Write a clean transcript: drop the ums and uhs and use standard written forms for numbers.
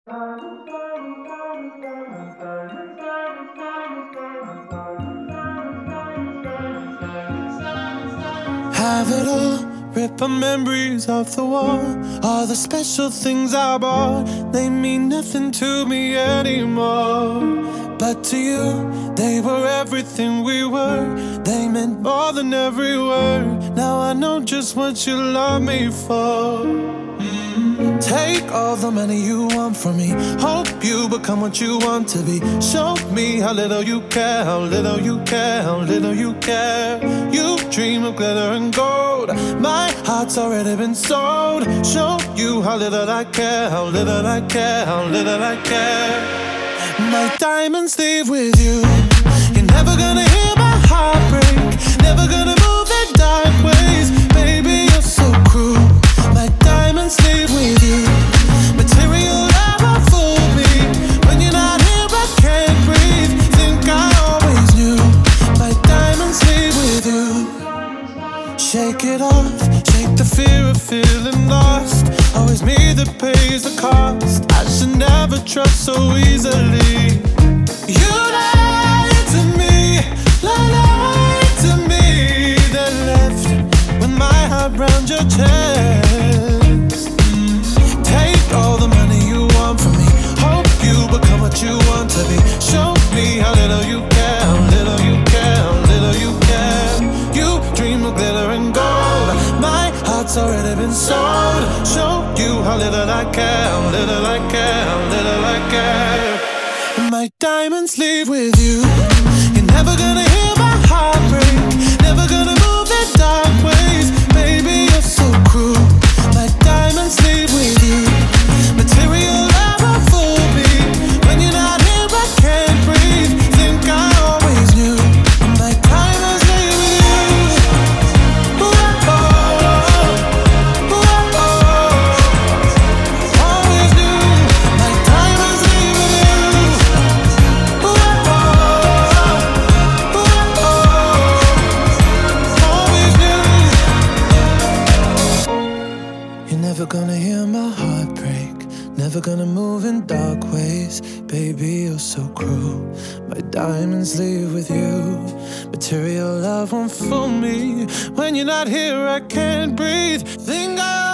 Have it all, rip our memories off the wall. All the special things I bought, they mean nothing to me anymore. But to you, they were everything we were. They meant more than every word. Now I know just what you love me for. Take all the money you want from me. Hope you become what you want to be. Show me how little you care, how little you care, how little you care. You dream of glitter and gold. My heart's already been sold. Show you how little I care, how little I care, how little I care. My diamonds leave with you. You're never gonna hear my heart break. Never gonna move in dark ways. Baby, you're so cruel. My diamonds leave with you. Material never fooled me. When you're not here, I can't breathe. Think I always knew. My diamonds leave with you. Shake it off, shake the fear of feeling lost. Always me that pays the cost. I should never trust so easily. You lied to me, lied to me. Then left with my heart round your chest. Take all the money you want from me. Hope you become what you want to be. Show me how little you care, how little you care, how little you care. You dream of glitter and gold. My heart's already been sold. Show you how little I care, how little I care, how little I care. My diamonds leave with you. You're never gonna hear my heart break. Never gonna move in dark ways. Baby, you're so cruel. My diamonds leave with you. Material never fooled me. When you're not here, I can't breathe. Think I always knew. My diamonds leave with you. Ooh, oh, ooh, oh. Always knew. My diamonds leave with you. Ooh, oh, ooh, oh. Always knew. You're never gonna hear my heart break. Never gonna move in dark ways. Baby, you're so cruel. My diamonds leave with you. Material love won't fool me. When you're not here, I can't breathe. Think I